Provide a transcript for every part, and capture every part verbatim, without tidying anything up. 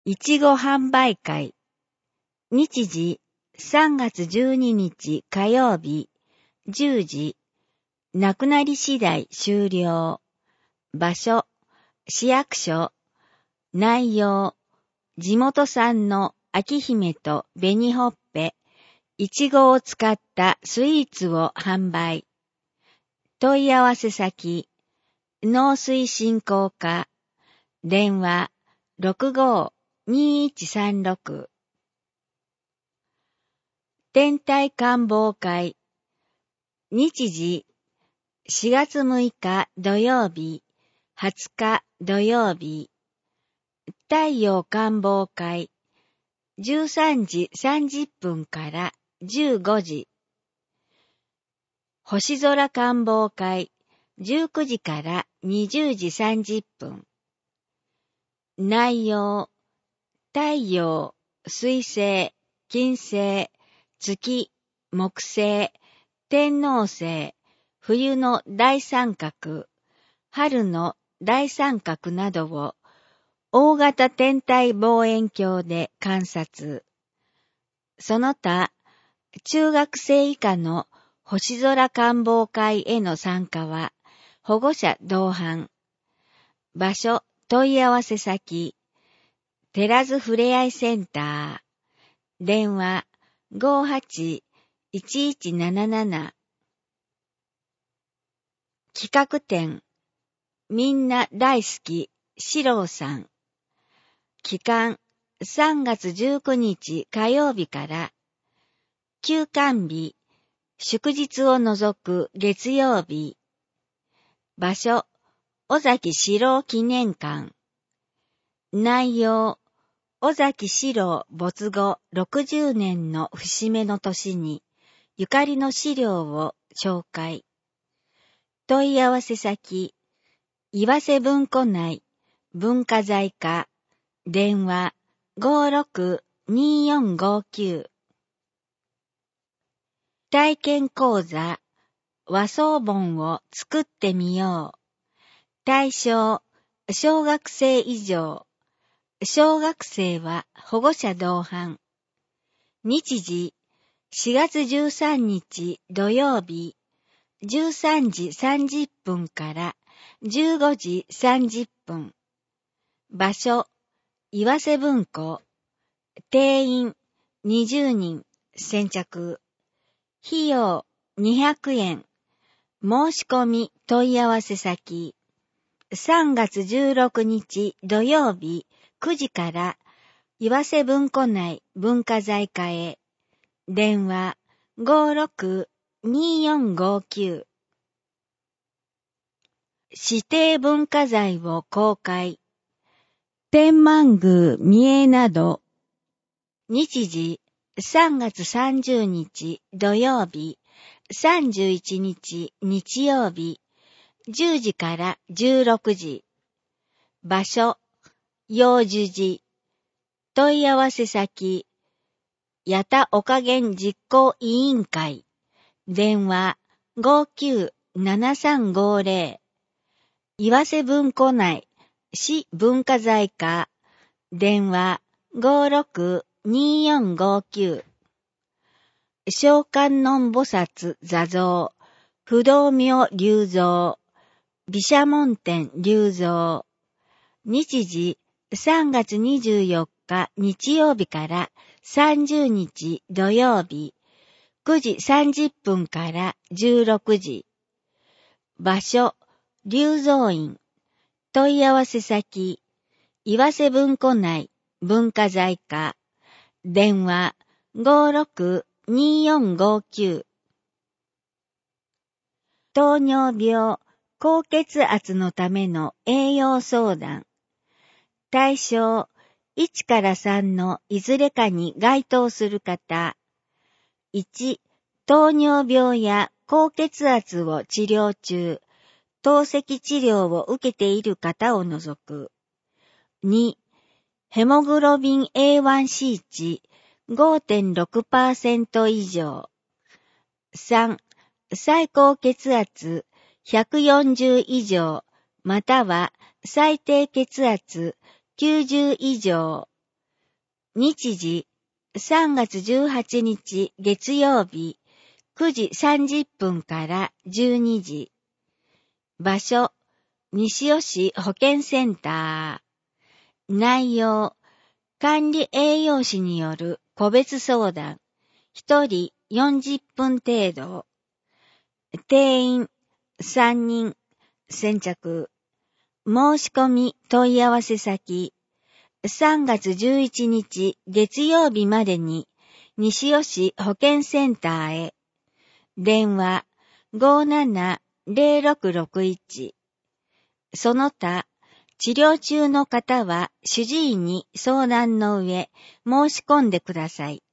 いちご販売会。日時さんがつじゅうににち火曜日じゅうじ。なくなり次第終了。場所、市役所。内容、地元産の秋姫と紅ほっぺ、いちごを使ったスイーツを販売。問い合わせ先、農水振興課。電話 ろくごーにーいちさんろく。天体観望会。日時しがつむいか土曜日、はつか土曜日。太陽観望会。じゅうさんじさんじゅっぷんからじゅうごじ。星空観望会。じゅうくじからにじゅうじさんじゅっぷん。内容、太陽、水星、金星、月、木星、天王星、冬の大三角、春の大三角などを大型天体望遠鏡で観察。その他、中学生以下の星空観望会への参加は保護者同伴。場所、問い合わせ先、寺津ふれあいセンター。電話 ごーはちいちいちなななな。企画展、みんな大好き、四郎さん。期間、さんがつじゅうくにち火曜日から、休館日、祝日を除く月曜日。場所、尾崎四郎記念館。内容、尾崎四郎没後ろくじゅうねんの節目の年に、ゆかりの資料を紹介。問い合わせ先、岩瀬文庫内、文化財課、電話 ごーろくにーよんごきゅう。体験講座、和装本を作ってみよう。対象、小学生以上。小学生は保護者同伴。日時、しがつじゅうさんにち土曜日、じゅうさんじさんじゅっぷんからじゅうごじさんじゅっぷん。場所、岩瀬文庫。定員にじゅうにん、先着。費用にひゃくえん。申し込み問い合わせ先。さんがつじゅうろくにち土曜日くじから岩瀬文庫内文化財課へ。電話 ごーろくにーよんごきゅう。指定文化財を公開。天満宮三重など。日時さんがつさんじゅうにち土曜日、さんじゅういちにち日曜日、じゅうじからじゅうろくじ。場所、陽樹寺。問い合わせ先、八田岡源実行委員会。電話 ごーきゅうななさんごーぜろ。岩瀬文庫内、市文化財課。電話 ごーろくにーよんごきゅう。小観音菩薩座像、不動明立像、毘沙門天立像。日時さんがつにじゅうよっか日曜日からさんじゅうにち土曜日、くじさんじゅっぷんからじゅうろくじ。場所、立像院。問い合わせ先、岩瀬文庫内文化財課。電話 ごーろくにーよんごきゅう。糖尿病、高血圧のための栄養相談。対象、いちからさんのいずれかに該当する方。いち、糖尿病や高血圧を治療中、透析治療を受けている方を除く。に、ヘモグロビン エーワンシー 値 ごてんろくパーセント 以上。さん、最高血圧ひゃくよんじゅう以上、または最低血圧きゅうじゅう以上。 日時さんがつじゅうはちにち月曜日くじさんじゅっぷんからじゅうにじ。場所、西尾市保健センター。内容、管理栄養士による個別相談。ひとりよんじゅっぷん程度。定員さんにん。先着。申し込み問い合わせ先。さんがつじゅういちにち月曜日までに西尾市保健センターへ。電話 ごーななぜろろくろくいち。その他、治療中の方は主治医に相談の上申し込んでください。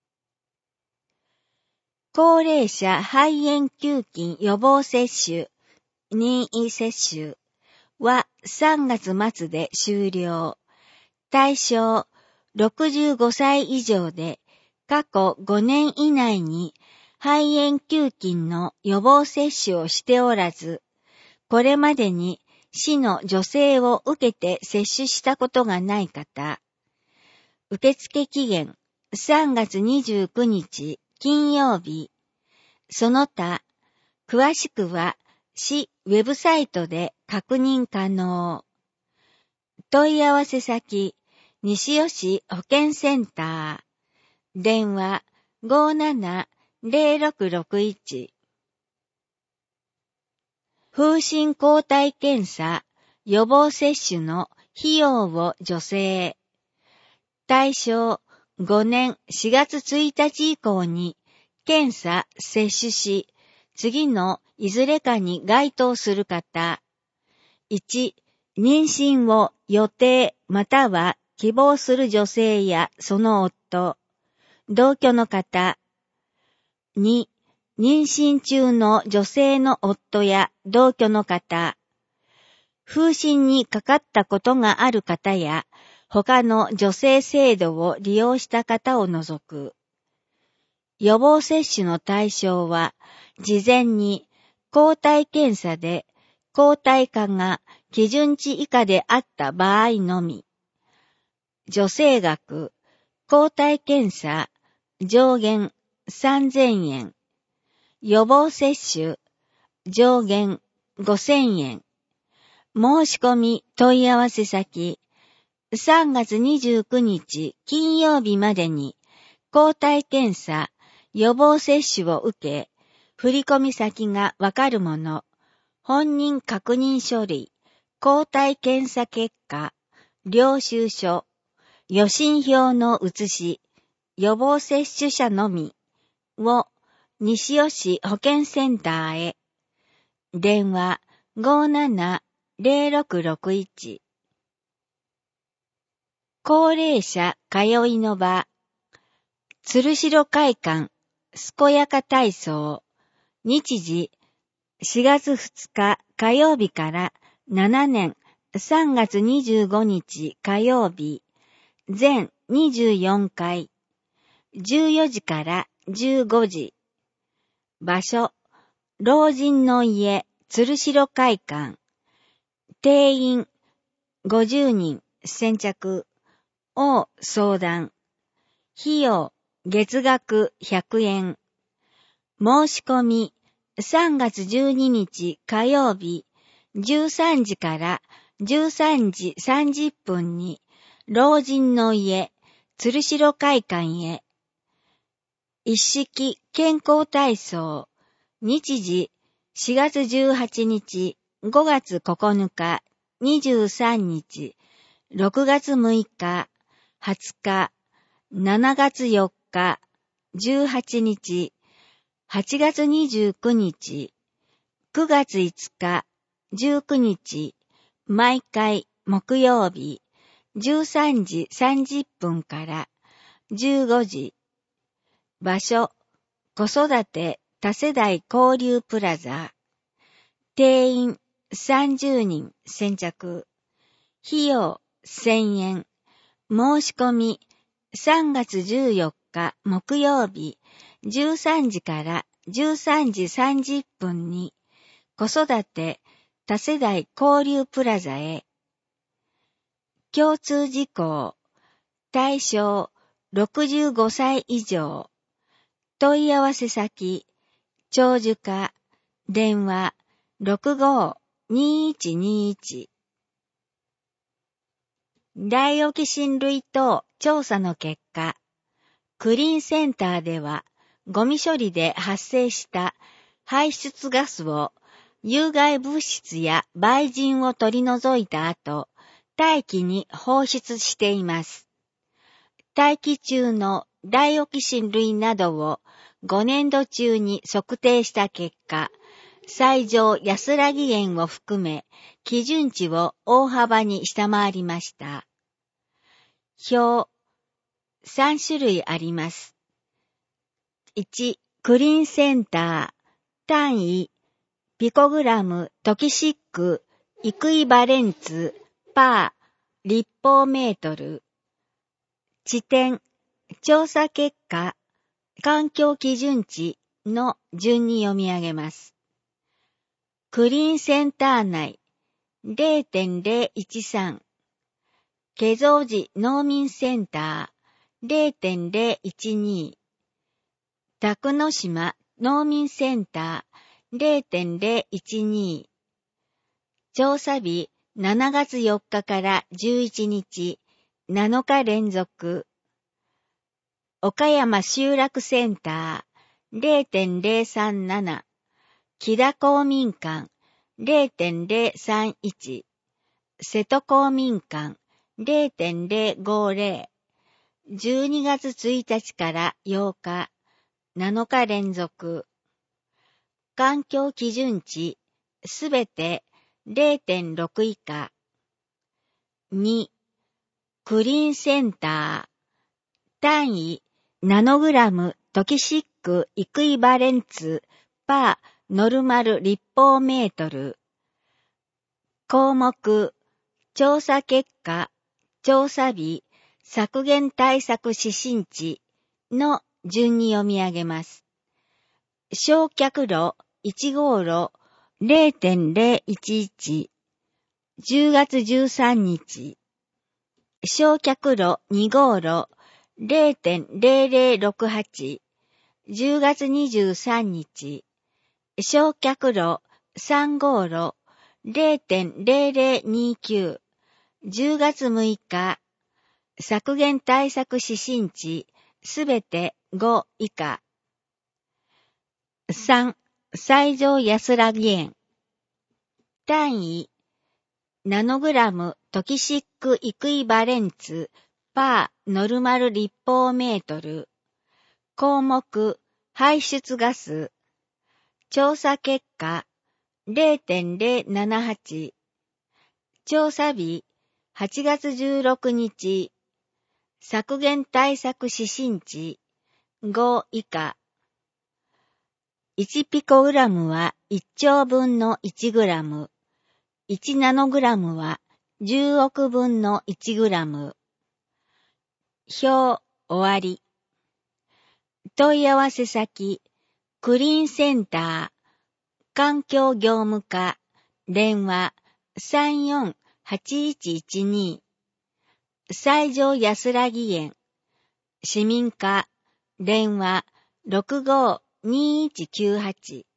高齢者肺炎球菌予防接種、任意接種はさんがつまつで終了。対象ろくじゅうごさい以上で過去ごねん以内に肺炎球菌の予防接種をしておらず、これまでに市の助成を受けて接種したことがない方。受付期限さんがつにじゅうくにち金曜日。その他、詳しくは市ウェブサイトで確認可能。問い合わせ先、西尾市保健センター。電話 ごーななぜろろくろくいち。風疹抗体検査予防接種の費用を助成。対象ごねんしがつついたち以降に検査接種し、次のいずれかに該当する方。いち、妊娠を予定または希望する女性やその夫、同居の方。に、妊娠中の女性の夫や同居の方。風疹にかかったことがある方や、他の助成制度を利用した方を除く。予防接種の対象は、事前に抗体検査で抗体価が基準値以下であった場合のみ。助成額、抗体検査、上限さんぜんえん。予防接種、上限ごせんえん。申し込み問い合わせ先、さんがつにじゅうくにち金曜日までに抗体検査、予防接種を受け、振込先がわかるもの、本人確認書類、抗体検査結果、領収書、予診票の写し、予防接種者のみを西尾市保健センターへ。電話 ごーななぜろろくろくいち。高齢者通いの場。鶴代会館健やか体操。日時しがつふつか火曜日からしちねんさんがつにじゅうごにち火曜日。全にじゅうよんかい。じゅうよじからじゅうごじ。場所、老人の家鶴代会館。定員ごじゅうにん先着を相談。費用月額ひゃくえん。申し込みさんがつじゅうににち火曜日じゅうさんじからじゅうさんじさんじゅっぷんに老人の家鶴代会館へ。一式健康体操。日時しがつじゅうはちにち、ごがつここのか、にじゅうさんにち、ろくがつむいか、はつか、しちがつよっか、じゅうはちにち、はちがつにじゅうくにち、くがついつか、じゅうくにち、毎回木曜日、じゅうさんじさんじゅっぷんからじゅうごじ。場所、子育て多世代交流プラザ。定員さんじゅうにん先着。費用せんえん。申し込みさんがつじゅうよっか木曜日じゅうさんじからじゅうさんじさんじゅっぷんに子育て多世代交流プラザへ。共通事項。対象ろくじゅうごさい以上。問い合わせ先、長寿課、電話 ろくごーにーいちにーいち。大沖親類等調査の結果、クリーンセンターでは、ゴミ処理で発生した排出ガスを有害物質や灰塵を取り除いた後、大気に放出しています。大気中のダイオキシン類などをごねんど中に測定した結果、最上安らぎ塩を含め基準値を大幅に下回りました。表、さん種類あります。いち、クリーンセンター、単位、ピコグラムトキシックイクイバレンツパー立方メートル。地点、調査結果、環境基準値の順に読み上げます。クリーンセンター内 れいてんれいいちさん、ケゾウジ農民センター れいてんれいいちに、宅野島農民センター れいてんれいいちに、調査日しちがつよっかからじゅういちにち、なのか連続。岡山集落センター れいてんれいさんなな、木田公民館 れいてんれいさんいち、瀬戸公民館 れいてんれいごぜろ、じゅうにがつついたちからようか、なのか連続。環境基準値すべて れいてんろく 以下。に、クリーンセンター、単位ナノグラムトキシックイクイバレンツパーノルマル立方メートル。項目、調査結果、調査日、削減対策指針値の順に読み上げます。焼却炉いち号炉 れいてんれいいちいち、じゅうがつじゅうさんにち。焼却炉に号炉 れいてんれいれいろくはち、じゅうがつにじゅうさんにち。焼却炉さん号炉 れいてんれいれいにきゅう、じゅうがつむいか。削減対策指針値すべてご以下。さん、最上安らぎ塩。単位、ナノグラムトキシックイクイバレンツパーノルマル立方メートル。項目、排出ガス。調査結果、れいてんれいななはち。調査日、はちがつじゅうろくにち。削減対策指針値、ご以下。いちピコグラムはいちちょうぶんのいちグラム。いちナノグラムはじゅうおくぶんのいちグラム。表、終わり。問い合わせ先、クリーンセンター、環境業務課、電話さんよんはちいちいちに、最上安らぎ園、市民課、電話ろくごーにーいちきゅうはち。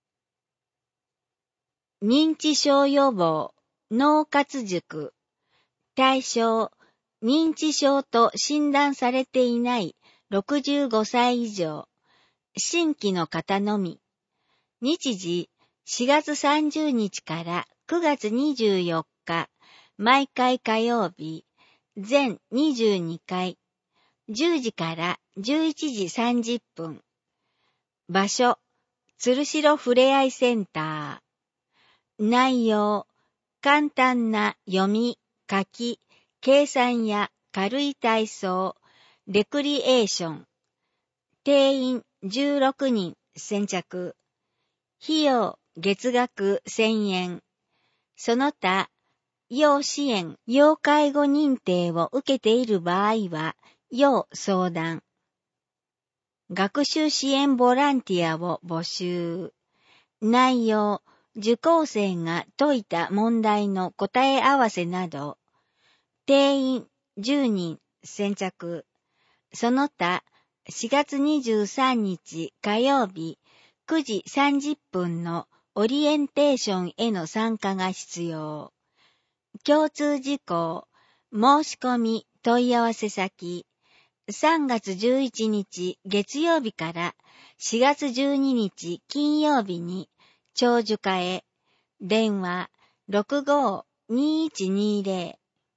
認知症予防、脳活塾、対象、認知症と診断されていないろくじゅうごさい以上、新規の方のみ、日時しがつさんじゅうにちからくがつにじゅうよっか、毎回火曜日、全にじゅうにかい、じゅうじからじゅういちじさんじゅっぷん。場所、鶴代ふれあいセンター。内容、簡単な読み、書き、計算や軽い体操、レクリエーション。定員じゅうろくにん先着。費用月額せんえん。その他、要支援、要介護認定を受けている場合は、要相談。学習支援ボランティアを募集。内容、受講生が解いた問題の答え合わせなど。定員じゅうにん先着。 その他、しがつにじゅうさんにち火曜日くじさんじゅっぷんのオリエンテーションへの参加が必要。共通事項、申し込み問い合わせ先、さんがつじゅういちにち月曜日からしがつじゅうににち金曜日に長寿課へ、電話 ろくごーにーいちにーぜ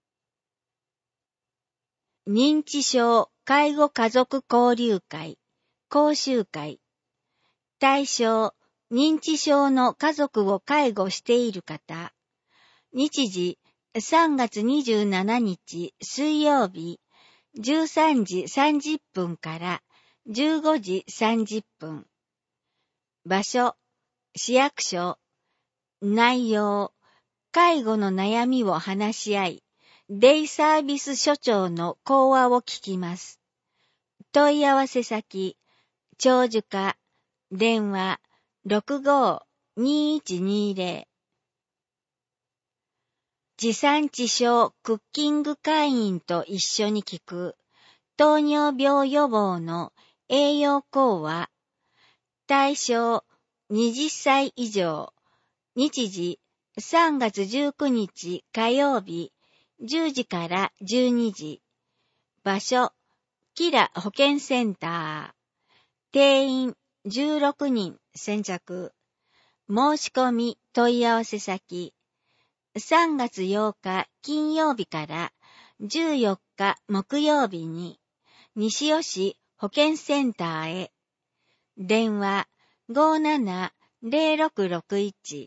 ろ 認知症介護家族交流会講習会、対象認知症の家族を介護している方、日時さんがつにじゅうしちにち水曜日じゅうさんじさんじゅっぷんからじゅうごじさんじゅっぷん。場所、市役所。内容、介護の悩みを話し合い、デイサービス所長の講話を聞きます。問い合わせ先、長寿課、電話 ろくごーにーいちにーぜろ。地産地消クッキング会員と一緒に聞く糖尿病予防の栄養講話。対象はたち以上。日時さんがつじゅうくにち火曜日じゅうじからじゅうにじ。場所キラ保健センター。定員じゅうろくにん先着。申し込み問い合わせ先。さんがつようか金曜日からじゅうよっか木曜日に西尾市保健センターへ。電話 ごーななぜろろくろくいち。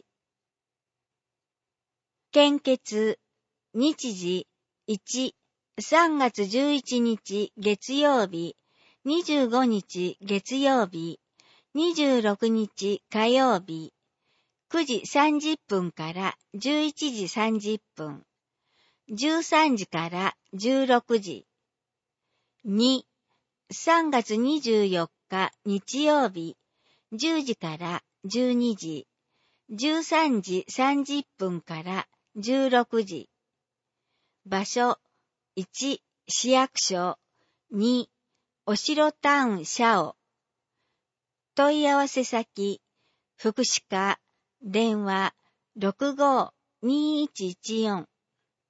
献血、日時いち、さんがつじゅういちにち月曜日、にじゅうごにち月曜日、にじゅうろくにち火曜日、くじさんじゅっぷんからじゅういちじさんじゅっぷん、じゅうさんじからじゅうろくじ。に、さんがつにじゅうよっか日曜日、じゅうじからじゅうにじ、じゅうさんじさんじゅっぷんからじゅうろくじ。場所いち、市役所。に、おしろタウンシャオ。問い合わせ先、福祉課、電話 ろくごーにーいちいちよん。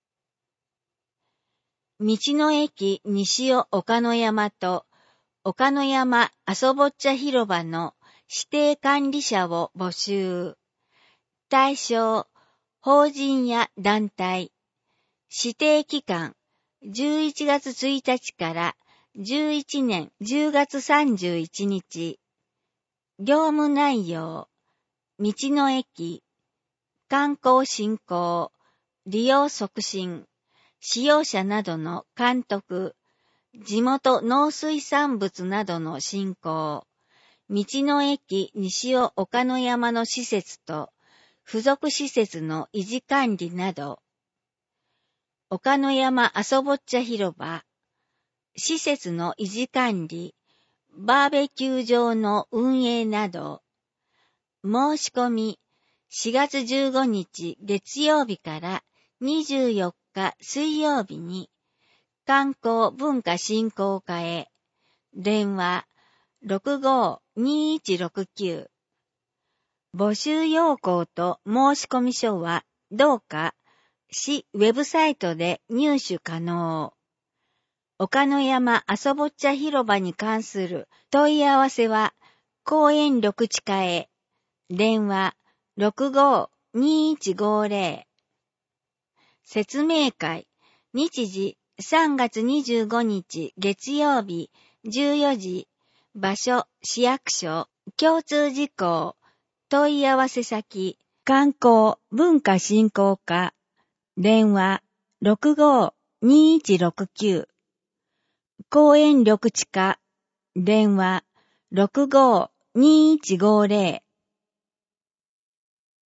道の駅西尾岡野山と岡野山あそぼっちゃ広場の指定管理者を募集。対象、法人や団体。指定期間、じゅういちがつついたちからじゅういちねんじゅうがつさんじゅういちにち。業務内容、道の駅、観光振興、利用促進、使用者などの監督、地元農水産物などの振興、道の駅西尾岡野山の施設と付属施設の維持管理など、岡野山あそぼっちゃ広場、施設の維持管理、バーベキュー場の運営など、申し込みしがつじゅうごにち月曜日からにじゅうよっか水曜日に観光文化振興課へ。電話 ろくごーにーいちろくきゅう。募集要項と申し込み書はどうか市ウェブサイトで入手可能。岡野山あそぼっちゃ広場に関する問い合わせは公園緑地課へ。電話 ろくごーにーいちごーぜろ。説明会、日時さんがつにじゅうごにち月曜日じゅうよじ。場所市役所。共通事項、問い合わせ先、観光文化振興課。電話 ろくごーにーいちろくきゅう。公園緑地課。電話 ろくごーにーいちごーぜろ。